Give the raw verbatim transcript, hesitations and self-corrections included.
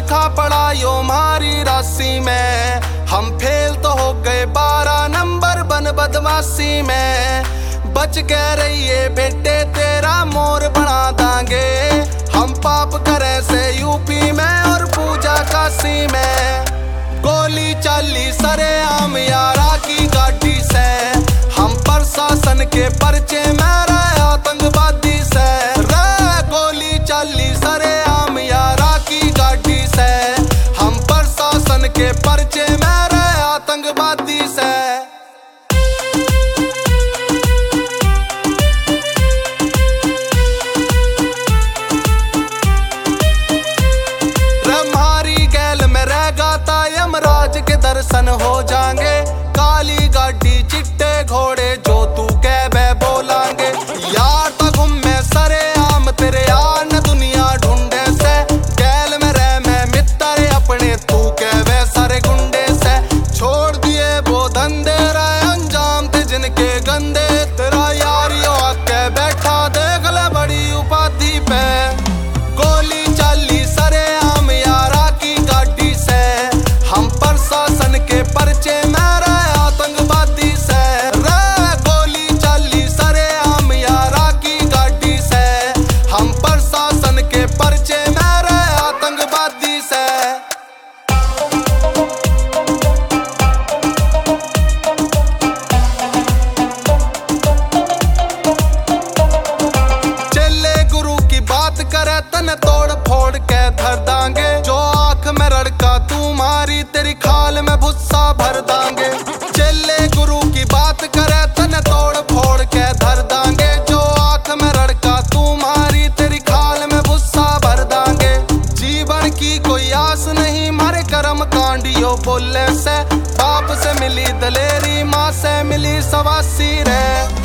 लिखा पढ़ा यो हमारी राशि में, हम फेल तो हो गए बारह नंबर बन बदमाशी में। बच के रहिए बेटे तेरा मोर बना दांगे, हम पाप करे से यूपी में और पूजा काशी में। गोली चाली सरेआम यारा की गाड़ी से, हम प्रशासन के पर्चे में रहे आतंकवादी से। रे गोली चाली सरेआम यारा की गाड़ी से, हम प्रशासन के पर्चे में रहे आतंकवादी से। यमराज के दर्शन हो जाएंगे, काली गाड़ी चिट्टे घोड़े जो तू कह बे बोलांगे। यार तो घूमे सरे आम तेरे यार न दुनिया ढूंढे से, गैल में रह मैं मित्र अपने तू कह बे सारे गुंडे से। छोड़ दिए वो धंधे रहे अंजाम थे जिनके गंदे, तेरा यार यो आके बैठा देख ले बड़ी उपाधि पे। गोली चाली सरे आम यारा की गाड़ी से, हम प्रशासन के पर्चे में रहे आतंकवादी से। रे गोली चाली सरेआम यारा की गाड़ी से, हम प्रशासन के पर्चे में रहे आतंकवादी से। चले गुरु की बात करे तन तोड़ फोड़ के धर दांगे, जो आंख में रड़का तू मारी तेरी खाल में भुस्सा भर दांगे। चले गुरु की बात करे तन तोड़ फोड़ के धर दांगे, जो आंख में रड़का तू मारी तेरी खाल में भुस्सा भर दांगे। जीवन की कोई आस नहीं मारे कर्म कांडियो बोले से, बाप से मिली दलेरी माँ से मिली सवासी रे।